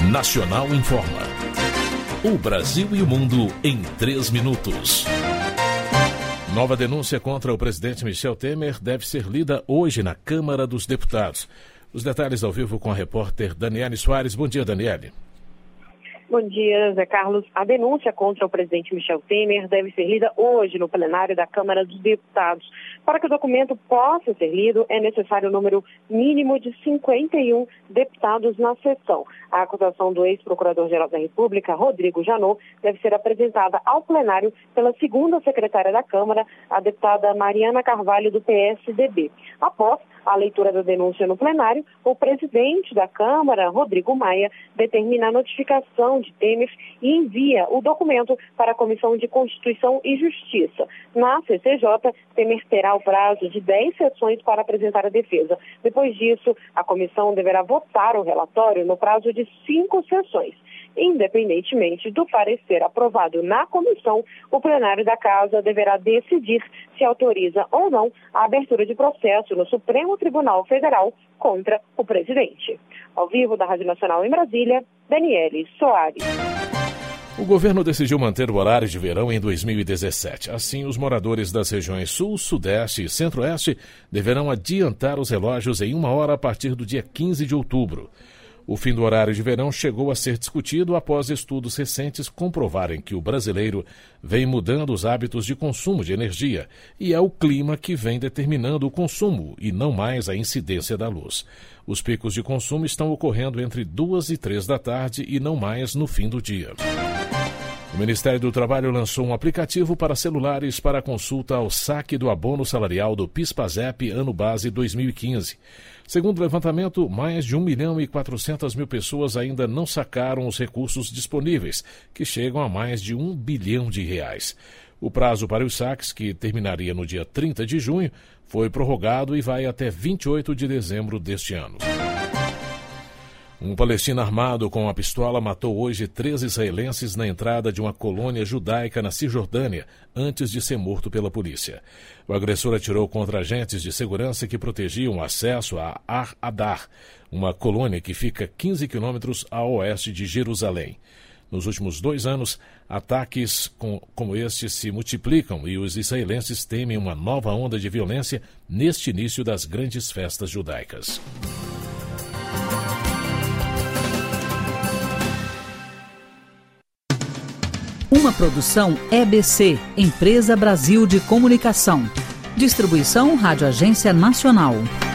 Nacional Informa. O Brasil e o mundo em 3 minutos. Nova denúncia contra o presidente Michel Temer deve ser lida hoje na Câmara dos Deputados. Os detalhes ao vivo com a repórter Daniele Soares. Bom dia, Daniele. Bom dia, Zé Carlos. A denúncia contra o presidente Michel Temer deve ser lida hoje no plenário da Câmara dos Deputados. Para que o documento possa ser lido, é necessário o número mínimo de 51 deputados na sessão. A acusação do ex-procurador-geral da República, Rodrigo Janot, deve ser apresentada ao plenário pela segunda secretária da Câmara, a deputada Mariana Carvalho, do PSDB. Após a leitura da denúncia no plenário, o presidente da Câmara, Rodrigo Maia, determina a notificação de Temer e envia o documento para a Comissão de Constituição e Justiça. Na CCJ, Temer terá o prazo de 10 sessões para apresentar a defesa. Depois disso, a comissão deverá votar o relatório no prazo de 5 sessões. Independentemente do parecer aprovado na comissão, o plenário da Casa deverá decidir se autoriza ou não a abertura de processo no Supremo Tribunal Federal contra o presidente. Ao vivo da Rádio Nacional em Brasília, Daniele Soares. O governo decidiu manter o horário de verão em 2017. Assim, os moradores das regiões Sul, Sudeste e Centro-Oeste deverão adiantar os relógios em 1 hora a partir do dia 15 de outubro. O fim do horário de verão chegou a ser discutido após estudos recentes comprovarem que o brasileiro vem mudando os hábitos de consumo de energia e é o clima que vem determinando o consumo e não mais a incidência da luz. Os picos de consumo estão ocorrendo entre 2 e 3 da tarde e não mais no fim do dia. O Ministério do Trabalho lançou um aplicativo para celulares para consulta ao saque do abono salarial do PIS/PASEP ano base 2015. Segundo o levantamento, mais de 1.400.000 pessoas ainda não sacaram os recursos disponíveis, que chegam a mais de R$1 bilhão. O prazo para os saques, que terminaria no dia 30 de junho, foi prorrogado e vai até 28 de dezembro deste ano. Um palestino armado com uma pistola matou hoje 3 israelenses na entrada de uma colônia judaica na Cisjordânia, antes de ser morto pela polícia. O agressor atirou contra agentes de segurança que protegiam o acesso a Ar Adar, uma colônia que fica 15 quilômetros a oeste de Jerusalém. Nos últimos 2 anos, ataques como este se multiplicam e os israelenses temem uma nova onda de violência neste início das grandes festas judaicas. Uma produção EBC, Empresa Brasil de Comunicação. Distribuição Rádio Agência Nacional.